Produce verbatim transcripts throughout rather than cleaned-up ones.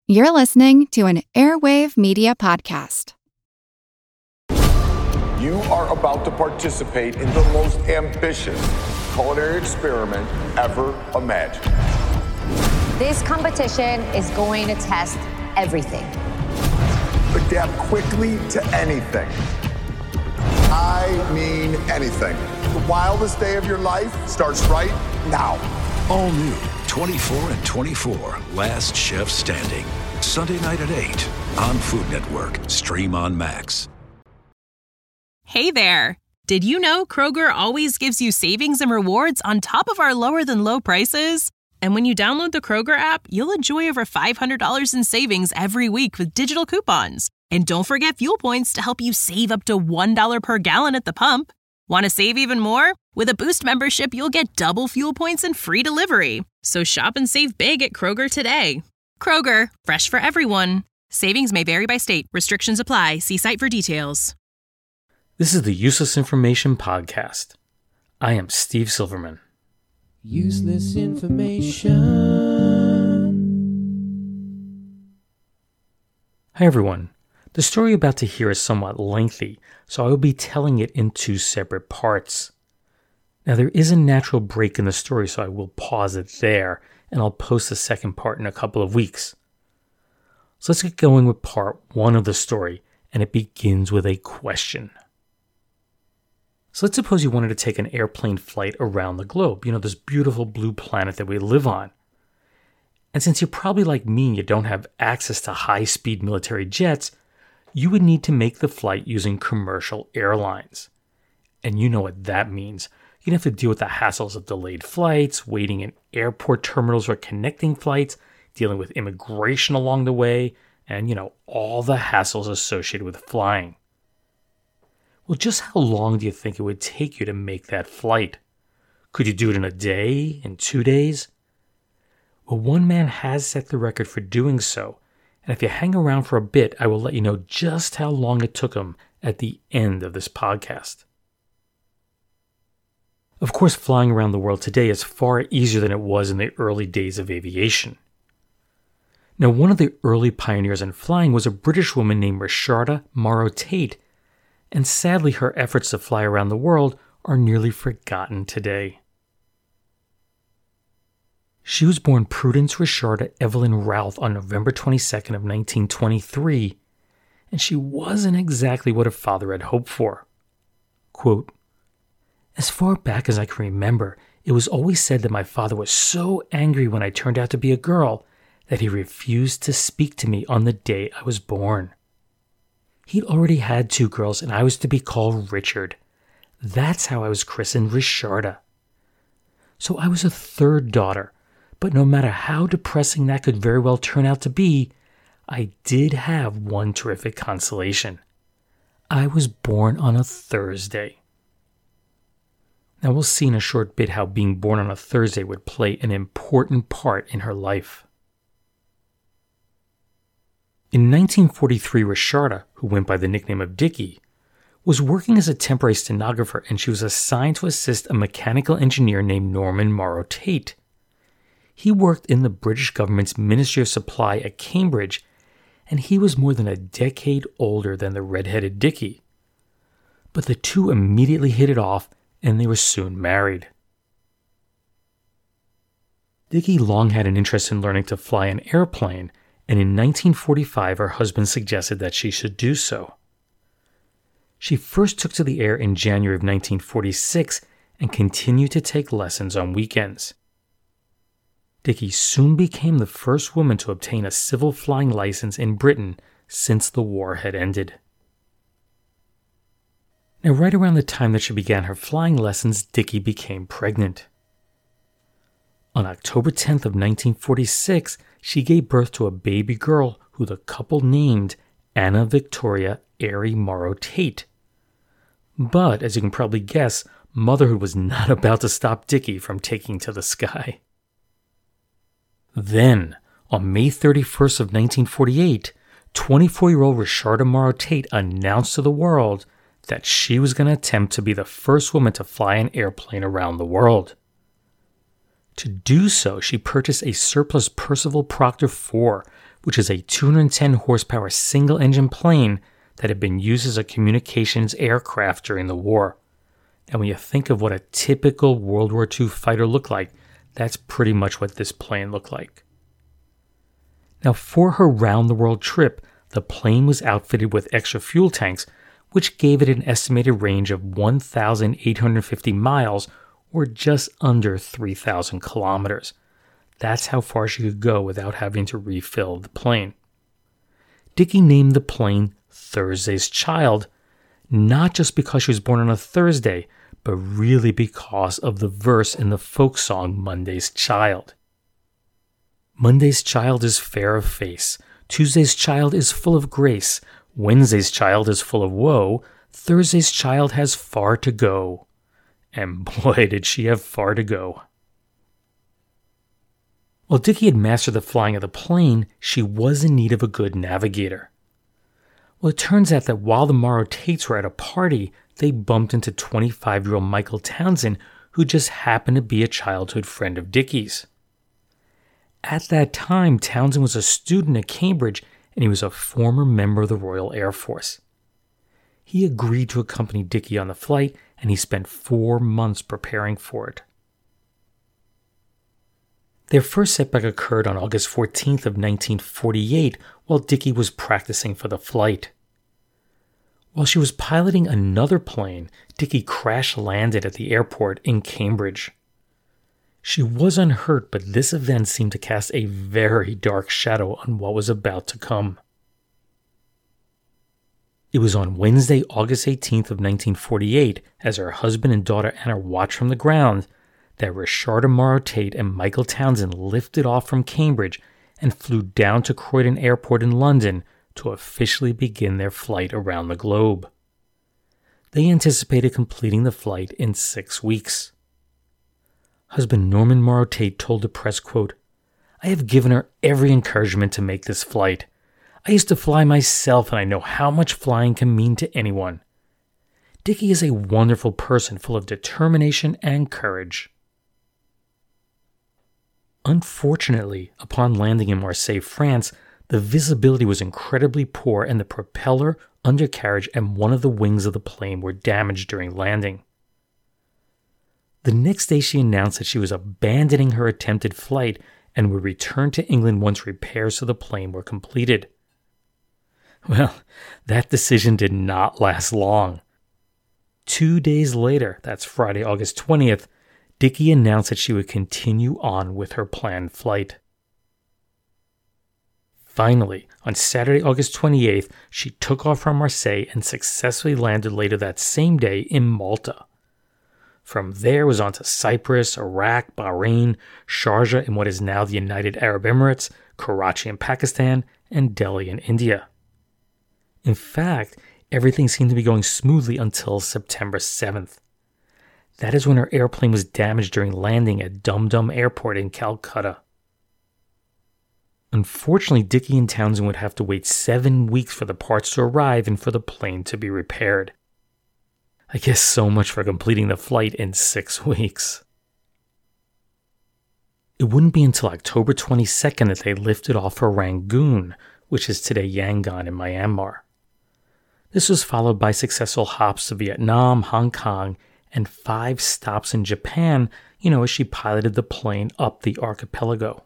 You're listening to an Airwave Media Podcast. You are about to participate in the most ambitious culinary experiment ever imagined. This competition is going to test everything. Adapt quickly to anything. I mean anything. The wildest day of your life starts right now. All new, twenty-four and twenty-four, Last Chef Standing. Sunday night at eight on Food Network. Stream on Max. Hey there. Did you know Kroger always gives you savings and rewards on top of our lower than low prices? And when you download the Kroger app, you'll enjoy over five hundred dollars in savings every week with digital coupons. And don't forget fuel points to help you save up to one dollar per gallon at the pump. Want to save even more? With a Boost membership, you'll get double fuel points and free delivery. So shop and save big at Kroger today. Kroger, fresh for everyone. Savings may vary by state. Restrictions apply. See site for details. This is the Useless Information Podcast. I am Steve Silverman. Useless information. Hi everyone. The story you're about to hear is somewhat lengthy, so I will be telling it in two separate parts. Now there is a natural break in the story, so I will pause it there, and I'll post the second part in a couple of weeks. So let's get going with part one of the story, and it begins with a question. So let's suppose you wanted to take an airplane flight around the globe, you know, this beautiful blue planet that we live on. And since you're probably like me and you don't have access to high-speed military jets, you would need to make the flight using commercial airlines. And you know what that means. You'd have to deal with the hassles of delayed flights, waiting in airport terminals or connecting flights, dealing with immigration along the way, and, you know, all the hassles associated with flying. Well, just how long do you think it would take you to make that flight? Could you do it in a day, in two days? Well, one man has set the record for doing so, and if you hang around for a bit, I will let you know just how long it took him at the end of this podcast. Of course, flying around the world today is far easier than it was in the early days of aviation. Now, one of the early pioneers in flying was a British woman named Resharda Morrow-Tate, and sadly her efforts to fly around the world are nearly forgotten today. She was born Prudence Resharda Evelyn Routh on November twenty-second of nineteen twenty-three, and she wasn't exactly what her father had hoped for. Quote, "As far back as I can remember, it was always said that my father was so angry when I turned out to be a girl that he refused to speak to me on the day I was born. He'd already had two girls and I was to be called Richard. That's how I was christened Resharda. So I was a third daughter, but no matter how depressing that could very well turn out to be, I did have one terrific consolation. I was born on a Thursday." Now we'll see in a short bit how being born on a Thursday would play an important part in her life. In nineteen forty-three, Resharda, who went by the nickname of Dickie, was working as a temporary stenographer, and she was assigned to assist a mechanical engineer named Norman Morrow-Tate. He worked in the British government's Ministry of Supply at Cambridge, and he was more than a decade older than the red-headed Dickie. But the two immediately hit it off, and they were soon married. Dickie long had an interest in learning to fly an airplane, and in nineteen forty-five her husband suggested that she should do so. She first took to the air in January of nineteen forty-six and continued to take lessons on weekends. Dickie soon became the first woman to obtain a civil flying license in Britain since the war had ended. Now, right around the time that she began her flying lessons, Dickie became pregnant. On October tenth of nineteen forty-six, she gave birth to a baby girl who the couple named Anna Victoria Airy Morrow-Tate. But, as you can probably guess, motherhood was not about to stop Dickie from taking to the sky. Then, on May thirty-first of nineteen forty-eight, twenty-four-year-old Resharda Morrow-Tate announced to the world that she was going to attempt to be the first woman to fly an airplane around the world. To do so, she purchased a surplus Percival Proctor four, which is a two hundred ten horsepower single-engine plane that had been used as a communications aircraft during the war. And when you think of what a typical World War Two fighter looked like, that's pretty much what this plane looked like. Now, for her round-the-world trip, the plane was outfitted with extra fuel tanks, which gave it an estimated range of one thousand eight hundred fifty miles, or just under three thousand kilometers. That's how far she could go without having to refill the plane. Dickey named the plane Thursday's Child, not just because she was born on a Thursday, but really because of the verse in the folk song Monday's Child. Monday's child is fair of face, Tuesday's child is full of grace, Wednesday's child is full of woe, Thursday's child has far to go. And boy, did she have far to go. While Dickey had mastered the flying of the plane, she was in need of a good navigator. Well, it turns out that while the Morrow Tates were at a party, they bumped into twenty-five-year-old Michael Townsend, who just happened to be a childhood friend of Dickey's. At that time, Townsend was a student at Cambridge, and he was a former member of the Royal Air Force. He agreed to accompany Dickey on the flight, and he spent four months preparing for it. Their first setback occurred on August fourteenth of nineteen forty-eight, while Dickey was practicing for the flight. While she was piloting another plane, Dickey crash-landed at the airport in Cambridge. She was unhurt, but this event seemed to cast a very dark shadow on what was about to come. It was on Wednesday, August eighteenth of nineteen forty-eight, as her husband and daughter Anna watched from the ground, that Richarda Morrow Tate and Michael Townsend lifted off from Cambridge and flew down to Croydon Airport in London to officially begin their flight around the globe. They anticipated completing the flight in six weeks. Husband Norman Morrow Tate told the press, quote, "I have given her every encouragement to make this flight. I used to fly myself, and I know how much flying can mean to anyone. Dickey is a wonderful person full of determination and courage." Unfortunately, upon landing in Marseille, France, the visibility was incredibly poor and the propeller, undercarriage, and one of the wings of the plane were damaged during landing. The next day she announced that she was abandoning her attempted flight and would return to England once repairs to the plane were completed. Well, that decision did not last long. Two days later, that's Friday, August twentieth, Dickey announced that she would continue on with her planned flight. Finally, on Saturday, August twenty-eighth, she took off from Marseille and successfully landed later that same day in Malta. From there was on to Cyprus, Iraq, Bahrain, Sharjah in what is now the United Arab Emirates, Karachi in Pakistan, and Delhi in India. In fact, everything seemed to be going smoothly until September seventh. That is when her airplane was damaged during landing at Dum Dum Airport in Calcutta. Unfortunately, Dickey and Townsend would have to wait seven weeks for the parts to arrive and for the plane to be repaired. I guess so much for completing the flight in six weeks. It wouldn't be until October twenty-second that they lifted off for Rangoon, which is today Yangon in Myanmar. This was followed by successful hops to Vietnam, Hong Kong, and five stops in Japan, you know, as she piloted the plane up the archipelago.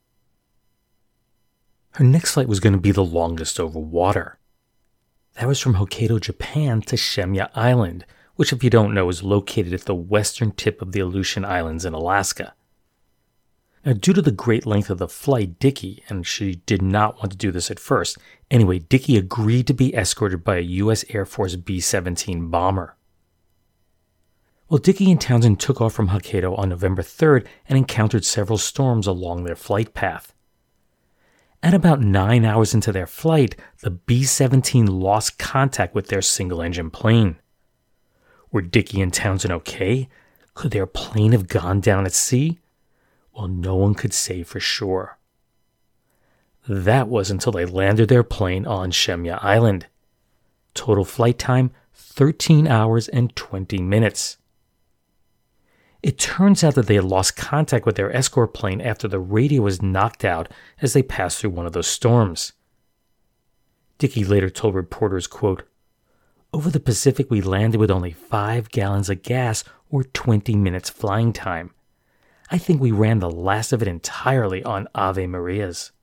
Her next flight was going to be the longest over water. That was from Hokkaido, Japan to Shemya Island, which, if you don't know, is located at the western tip of the Aleutian Islands in Alaska. Now, due to the great length of the flight, Dickey, and she did not want to do this at first, anyway, Dickey agreed to be escorted by a U S Air Force B seventeen bomber. Well, Dickey and Townsend took off from Hokkaido on November third and encountered several storms along their flight path. At about nine hours into their flight, the B seventeen lost contact with their single-engine plane. Were Dickey and Townsend okay? Could their plane have gone down at sea? Well, no one could say for sure. That was until they landed their plane on Shemya Island. Total flight time, thirteen hours and twenty minutes. It turns out that they had lost contact with their escort plane after the radio was knocked out as they passed through one of those storms. Dickey later told reporters, quote, "Over the Pacific we landed with only five gallons of gas or twenty minutes flying time. I think we ran the last of it entirely on Ave Marias."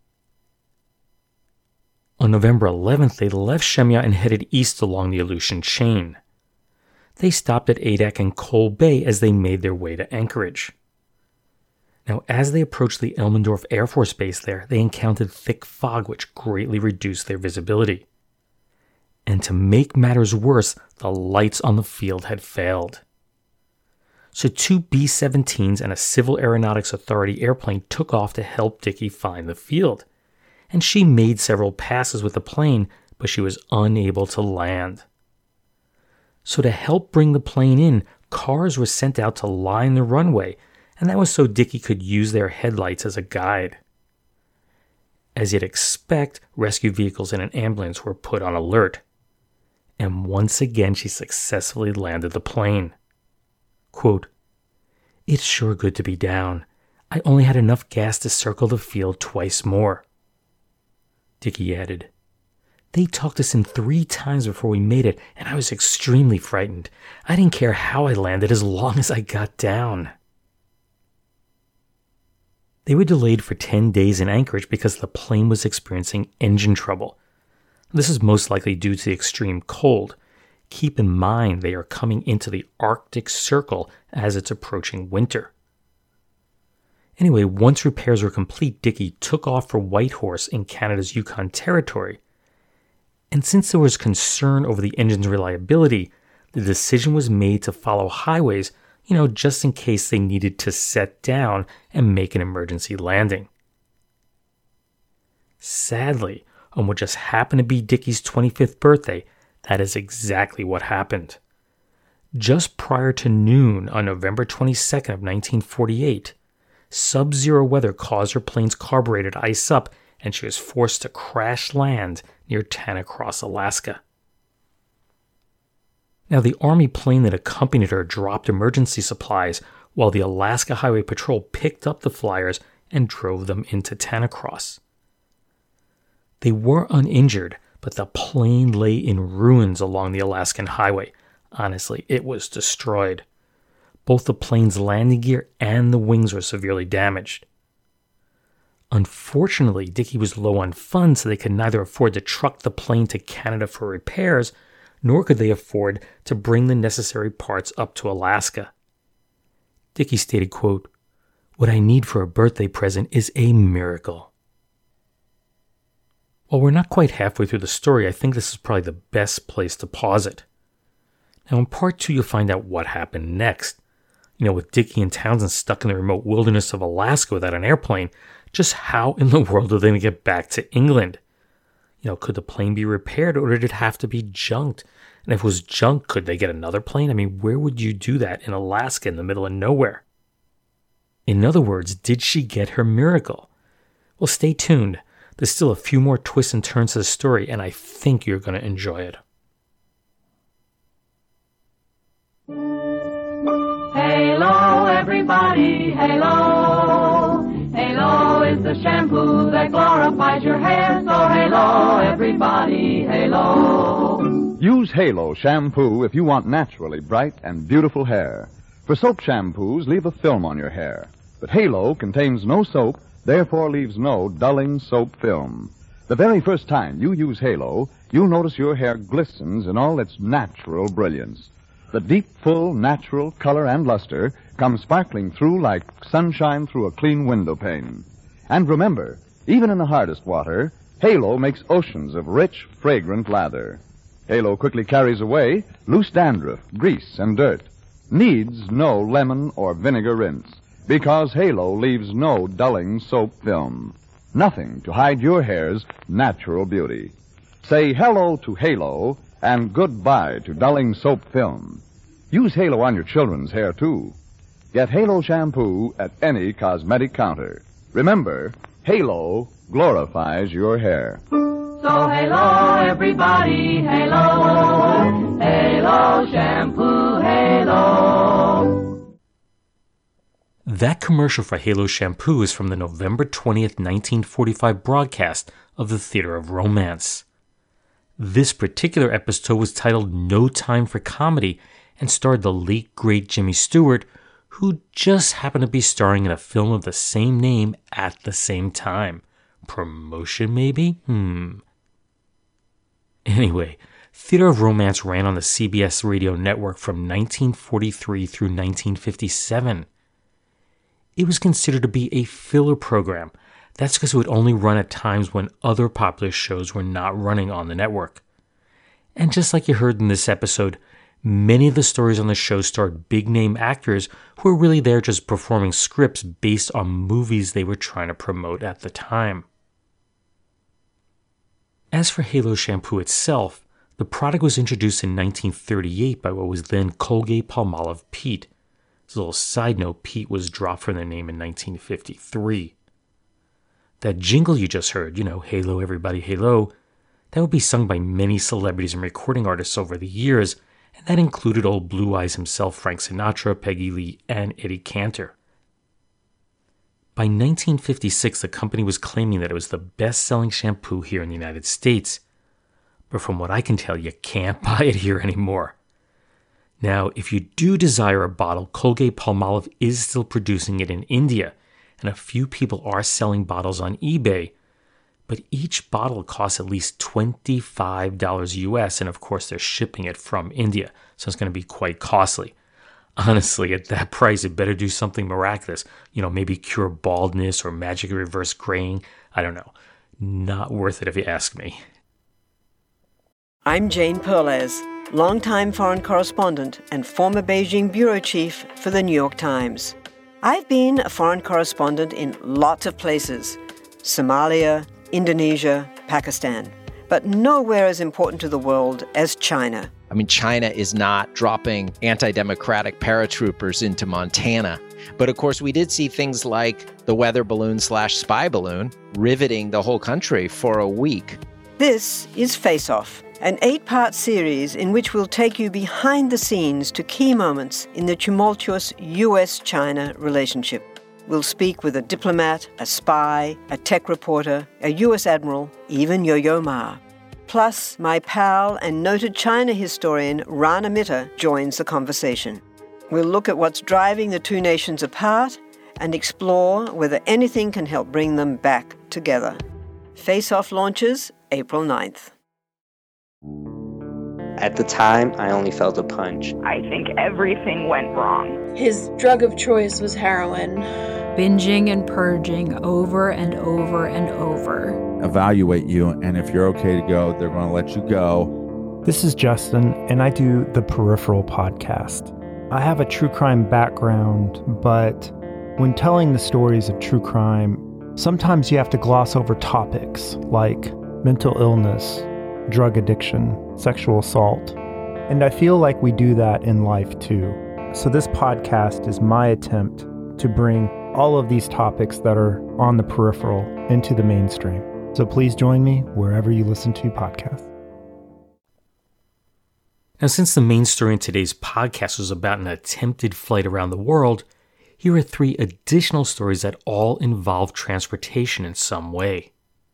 On November eleventh, they left Shemya and headed east along the Aleutian chain. They stopped at Adak and Coal Bay as they made their way to Anchorage. Now, as they approached the Elmendorf Air Force Base there, they encountered thick fog which greatly reduced their visibility. And to make matters worse, the lights on the field had failed. So two B seventeens and a Civil Aeronautics Authority airplane took off to help Dickey find the field. And she made several passes with the plane, but she was unable to land. So to help bring the plane in, cars were sent out to line the runway, and that was so Dickey could use their headlights as a guide. As you'd expect, rescue vehicles and an ambulance were put on alert. And once again, she successfully landed the plane. Quote, "It's sure good to be down. I only had enough gas to circle the field twice more." Dickey added, "They talked us in three times before we made it, and I was extremely frightened. I didn't care how I landed as long as I got down." They were delayed for ten days in Anchorage because the plane was experiencing engine trouble. This is most likely due to the extreme cold. Keep in mind they are coming into the Arctic Circle as it's approaching winter. Anyway, once repairs were complete, Dickey took off for Whitehorse in Canada's Yukon Territory. And since there was concern over the engine's reliability, the decision was made to follow highways, you know, just in case they needed to set down and make an emergency landing. Sadly, on what just happened to be Dickey's twenty-fifth birthday, that is exactly what happened. Just prior to noon on November twenty-second of nineteen forty-eight, sub-zero weather caused her plane's carburetor to ice up, and she was forced to crash land near Tanacross, Alaska. Now, the Army plane that accompanied her dropped emergency supplies while the Alaska Highway Patrol picked up the flyers and drove them into Tanacross. They were uninjured, but the plane lay in ruins along the Alaskan highway. Honestly, it was destroyed. Both the plane's landing gear and the wings were severely damaged. Unfortunately, Dickey was low on funds, so they could neither afford to truck the plane to Canada for repairs, nor could they afford to bring the necessary parts up to Alaska. Dickey stated, quote, "What I need for a birthday present is a miracle." While we're not quite halfway through the story, I think this is probably the best place to pause it. Now in part two, you'll find out what happened next. You know, with Dickey and Townsend stuck in the remote wilderness of Alaska without an airplane, just how in the world are they going to get back to England? You know, could the plane be repaired or did it have to be junked? And if it was junk, could they get another plane? I mean, where would you do that in Alaska in the middle of nowhere? In other words, did she get her miracle? Well, stay tuned. There's still a few more twists and turns to the story, and I think you're going to enjoy it. Halo, everybody, halo. Halo is the shampoo that glorifies your hair. So halo, everybody, halo. Use Halo shampoo if you want naturally bright and beautiful hair. For soap shampoos, leave a film on your hair. But Halo contains no soap, therefore leaves no dulling soap film. The very first time you use Halo, you'll notice your hair glistens in all its natural brilliance. The deep, full, natural color and luster come sparkling through like sunshine through a clean window pane. And remember, even in the hardest water, Halo makes oceans of rich, fragrant lather. Halo quickly carries away loose dandruff, grease, and dirt. Needs no lemon or vinegar rinse, because Halo leaves no dulling soap film. Nothing to hide your hair's natural beauty. Say hello to Halo and goodbye to dulling soap film. Use Halo on your children's hair, too. Get Halo shampoo at any cosmetic counter. Remember, Halo glorifies your hair. So halo, everybody, halo. Halo shampoo, halo. That commercial for Halo shampoo is from the November twentieth, nineteen forty-five broadcast of the Theater of Romance. This particular episode was titled No Time for Comedy and starred the late great Jimmy Stewart, who just happened to be starring in a film of the same name at the same time. Promotion, maybe? Hmm. Anyway, Theater of Romance ran on the C B S radio network from nineteen forty-three through nineteen fifty-seven. It was considered to be a filler program. That's because it would only run at times when other popular shows were not running on the network. And just like you heard in this episode, many of the stories on the show starred big-name actors who were really there just performing scripts based on movies they were trying to promote at the time. As for Halo shampoo itself, the product was introduced in nineteen thirty-eight by what was then Colgate-Palmolive Pete. As a little side note, Pete was dropped from their name in nineteen fifty-three. That jingle you just heard, you know, Halo everybody, Halo, that would be sung by many celebrities and recording artists over the years, and that included old Blue Eyes himself, Frank Sinatra, Peggy Lee, and Eddie Cantor. By nineteen fifty-six, the company was claiming that it was the best-selling shampoo here in the United States. But from what I can tell, you can't buy it here anymore. Now, if you do desire a bottle, Colgate-Palmolive is still producing it in India, and a few people are selling bottles on eBay, but each bottle costs at least twenty-five dollars U S, and of course they're shipping it from India, so it's going to be quite costly. Honestly, at that price, it better do something miraculous. You know, maybe cure baldness or magically reverse graying. I don't know. Not worth it if you ask me. I'm Jane Perlez, longtime foreign correspondent and former Beijing bureau chief for the New York Times. I've been a foreign correspondent in lots of places: Somalia, Indonesia, Pakistan, but nowhere as important to the world as China. I mean, China is not dropping anti-democratic paratroopers into Montana. But of course, we did see things like the weather balloon slash spy balloon riveting the whole country for a week. This is Face Off, an eight-part series in which we'll take you behind the scenes to key moments in the tumultuous U S China relationship. We'll speak with a diplomat, a spy, a tech reporter, a U S admiral, even Yo-Yo Ma. Plus, my pal and noted China historian Rana Mitter joins the conversation. We'll look at what's driving the two nations apart and explore whether anything can help bring them back together. Face Off launches April ninth. At the time, I only felt a punch. I think everything went wrong. His drug of choice was heroin. Binging and purging over and over and over. Evaluate you, and if you're okay to go, they're going to let you go. This is Justin, and I do the Peripheral podcast. I have a true crime background, but when telling the stories of true crime, sometimes you have to gloss over topics like mental illness, drug addiction, sexual assault. And I feel like we do that in life too. So this podcast is my attempt to bring all of these topics that are on the peripheral into the mainstream. So please join me wherever you listen to podcasts. Now, since the main story in today's podcast was about an attempted flight around the world, here are three additional stories that all involve transportation in some way.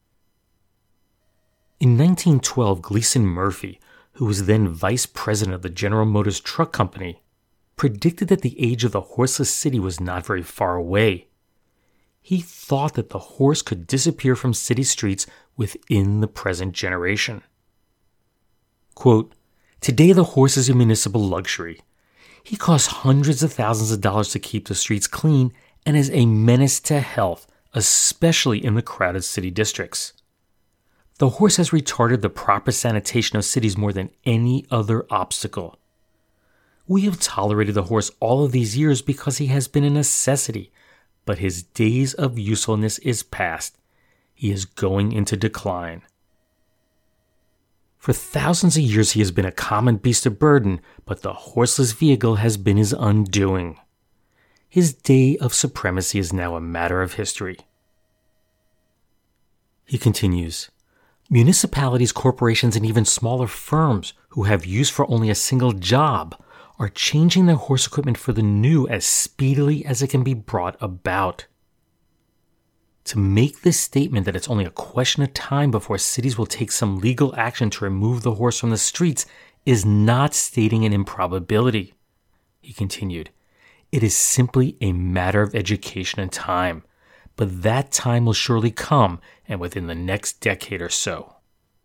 In nineteen twelve, Gleason Murphy, who was then vice president of the General Motors Truck Company, predicted that the age of the horseless city was not very far away. He thought that the horse could disappear from city streets within the present generation. Quote, "Today the horse is a municipal luxury. He costs hundreds of thousands of dollars to keep the streets clean and is a menace to health, especially in the crowded city districts. The horse has retarded the proper sanitation of cities more than any other obstacle. We have tolerated the horse all of these years because he has been a necessity, but his days of usefulness is past. He is going into decline. For thousands of years he has been a common beast of burden, but the horseless vehicle has been his undoing. His day of supremacy is now a matter of history." He continues, "Municipalities, corporations, and even smaller firms who have use for only a single job are changing their horse equipment for the new as speedily as it can be brought about. To make this statement that it's only a question of time before cities will take some legal action to remove the horse from the streets is not stating an improbability. He continued, it is simply a matter of education and time, but that time will surely come, and within the next decade or so.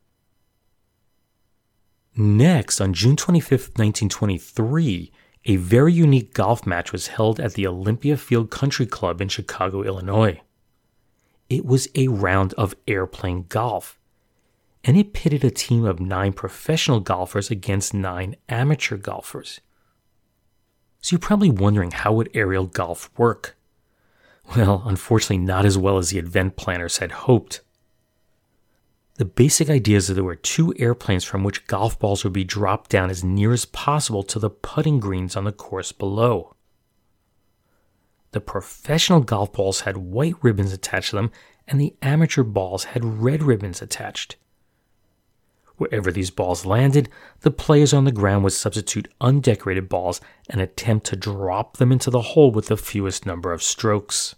Next, on June twenty-fifth, nineteen twenty-three, a very unique golf match was held at the Olympia Field Country Club in Chicago, Illinois. It was a round of airplane golf, and it pitted a team of nine professional golfers against nine amateur golfers. So you're probably wondering, how would aerial golf work? Well, unfortunately not as well as the event planners had hoped. The basic idea is that there were two airplanes from which golf balls would be dropped down as near as possible to the putting greens on the course below. The professional golf balls had white ribbons attached to them, and the amateur balls had red ribbons attached. Wherever these balls landed, the players on the ground would substitute undecorated balls and attempt to drop them into the hole with the fewest number of strokes.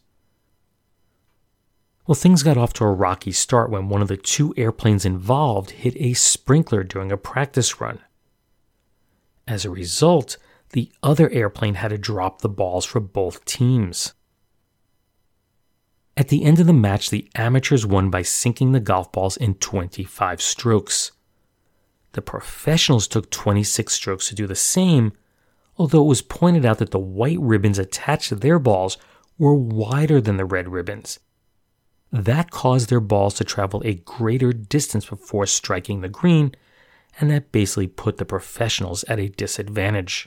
Well, things got off to a rocky start when one of the two airplanes involved hit a sprinkler during a practice run. As a result, the other airplane had to drop the balls for both teams. At the end of the match, the amateurs won by sinking the golf balls in twenty-five strokes. The professionals took twenty-six strokes to do the same, although it was pointed out that the white ribbons attached to their balls were wider than the red ribbons. That caused their balls to travel a greater distance before striking the green, and that basically put the professionals at a disadvantage.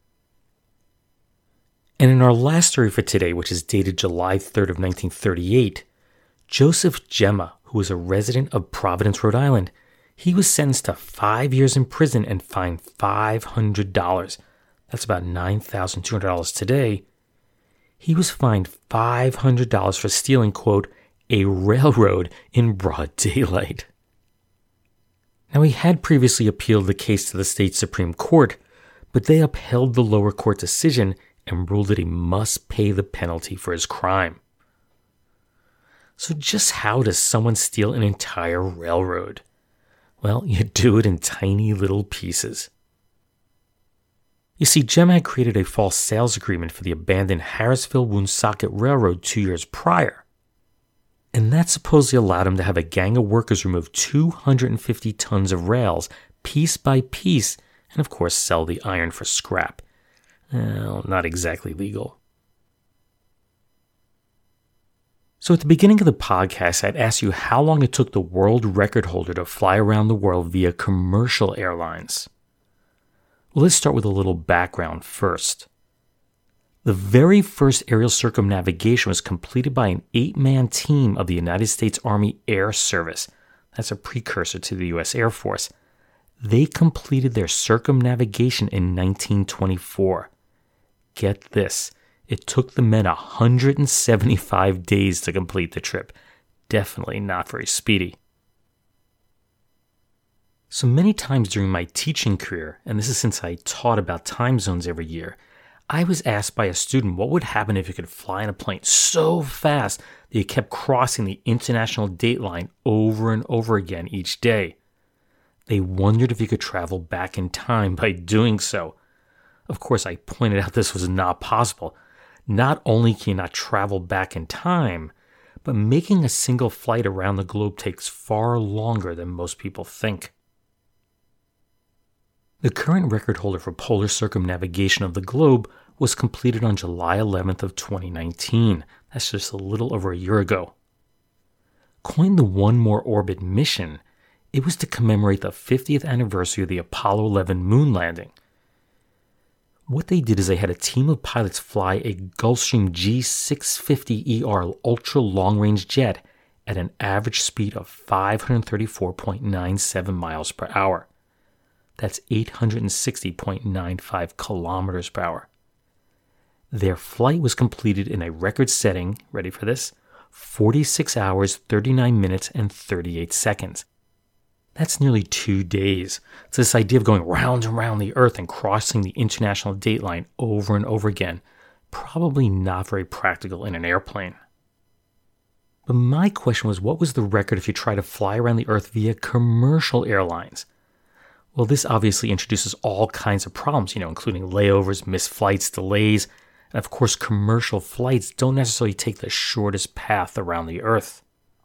And in our last story for today, which is dated July third of nineteen thirty-eight, Joseph Gemma, who was a resident of Providence, Rhode Island, he was sentenced to five years in prison and fined five hundred dollars. That's about nine thousand two hundred dollars today. He was fined five hundred dollars for stealing, quote, a railroad in broad daylight. Now, he had previously appealed the case to the state Supreme Court, but they upheld the lower court decision and ruled that he must pay the penalty for his crime. So just how does someone steal an entire railroad? Well, you do it in tiny little pieces. You see, Gemma had created a false sales agreement for the abandoned Harrisville-Woonsocket Railroad two years prior, and that supposedly allowed him to have a gang of workers remove two hundred fifty tons of rails piece by piece and, of course, sell the iron for scrap. Well, not exactly legal. So at the beginning of the podcast, I'd asked you how long it took the world record holder to fly around the world via commercial airlines. Well, let's start with a little background first. The very first aerial circumnavigation was completed by an eight-man team of the United States Army Air Service. That's a precursor to the U S Air Force. They completed their circumnavigation in nineteen twenty-four. Get this, it took the men one hundred seventy-five days to complete the trip. Definitely not very speedy. So many times during my teaching career, and this is since I taught about time zones every year, I was asked by a student what would happen if you could fly in a plane so fast that you kept crossing the international date line over and over again each day. They wondered if you could travel back in time by doing so. Of course, I pointed out this was not possible. Not only can you not travel back in time, but making a single flight around the globe takes far longer than most people think. The current record holder for polar circumnavigation of the globe was completed on July eleventh of twenty nineteen. That's just a little over a year ago. Coined the One More Orbit mission, it was to commemorate the fiftieth anniversary of the Apollo eleven moon landing. What they did is they had a team of pilots fly a Gulfstream G six fifty E R ultra long-range jet at an average speed of five hundred thirty-four point nine seven miles per hour. That's eight hundred sixty point nine five kilometers per hour. Their flight was completed in a record-setting, ready for this, forty-six hours, thirty-nine minutes, and thirty-eight seconds. That's nearly two days. So this idea of going round and round the Earth and crossing the international date line over and over again, probably not very practical in an airplane. But my question was, what was the record if you try to fly around the Earth via commercial airlines? Well, this obviously introduces all kinds of problems, you know, including layovers, missed flights, delays, and of course commercial flights don't necessarily take the shortest path around the Earth.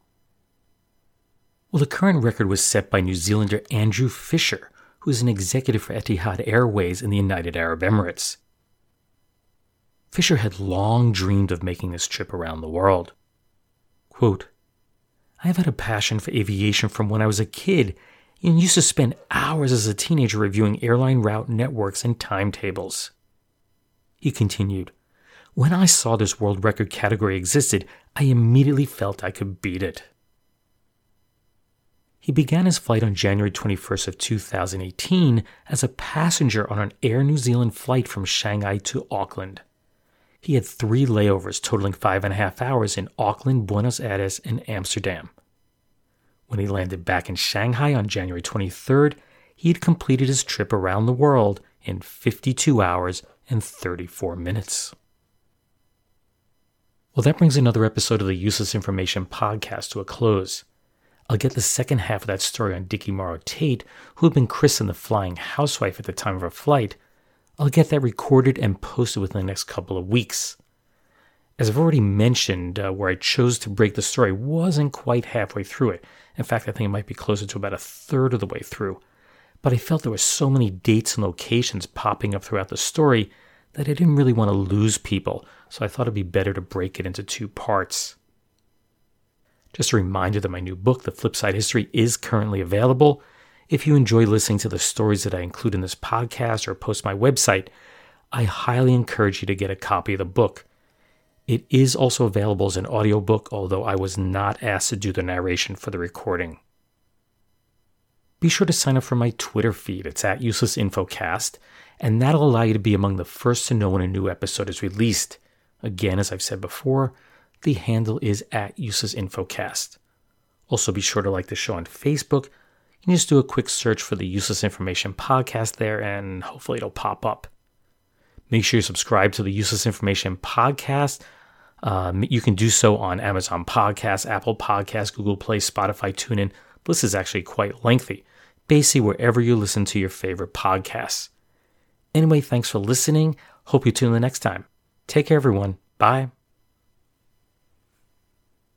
Well, the current record was set by New Zealander Andrew Fisher, who is an executive for Etihad Airways in the United Arab Emirates. Fisher had long dreamed of making this trip around the world. Quote, I have had a passion for aviation from when I was a kid and used to spend hours as a teenager reviewing airline route networks and timetables. He continued, when I saw this world record category existed, I immediately felt I could beat it. He began his flight on January twenty-first of two thousand eighteen as a passenger on an Air New Zealand flight from Shanghai to Auckland. He had three layovers totaling five and a half hours in Auckland, Buenos Aires, and Amsterdam. When he landed back in Shanghai on January twenty-third, he had completed his trip around the world in fifty-two hours and thirty-four minutes. Well, that brings another episode of the Useless Information podcast to a close. I'll get the second half of that story on Dickie Morrow Tate, who had been christened the Flying Housewife at the time of her flight. I'll get that recorded and posted within the next couple of weeks. As I've already mentioned, uh, where I chose to break the story wasn't quite halfway through it. In fact, I think it might be closer to about a third of the way through. But I felt there were so many dates and locations popping up throughout the story that I didn't really want to lose people, so I thought it'd be better to break it into two parts. Just a reminder that my new book, The Flipside History, is currently available. If you enjoy listening to the stories that I include in this podcast or post my website, I highly encourage you to get a copy of the book. It is also available as an audiobook, although I was not asked to do the narration for the recording. Be sure to sign up for my Twitter feed. It's at UselessInfoCast, and that'll allow you to be among the first to know when a new episode is released. Again, as I've said before, the handle is at UselessInfoCast. Also, be sure to like the show on Facebook. You can just do a quick search for the Useless Information Podcast there, and hopefully it'll pop up. Make sure you subscribe to the Useless Information Podcast. Um, you can do so on Amazon Podcasts, Apple Podcasts, Google Play, Spotify, TuneIn. The list is actually quite lengthy. Basically, wherever you listen to your favorite podcasts. Anyway, thanks for listening. Hope you tune in the next time. Take care, everyone. Bye.